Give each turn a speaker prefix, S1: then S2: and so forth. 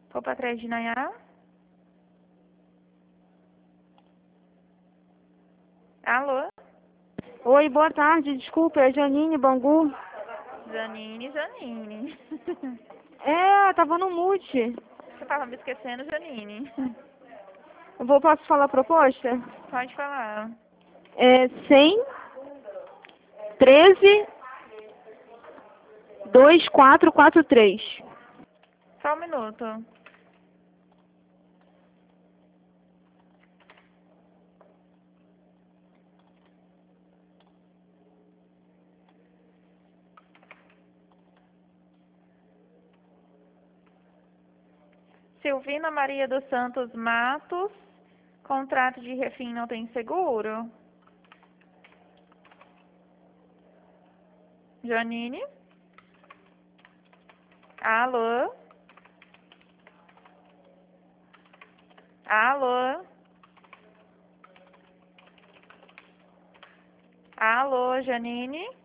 S1: Roupa 3 de Nayá. Alô?
S2: Oi, boa tarde. Desculpa, é Janine Bangu.
S1: Janine.
S2: É, tava no mute.
S1: Você tava me esquecendo, Janine.
S2: Posso falar a proposta?
S1: Pode falar.
S2: É 100, 13, 2443.
S1: Só um minuto. Silvina Maria dos Santos Matos. Contrato de refim não tem seguro? Janine? Alô? Alô? Alô, Janine?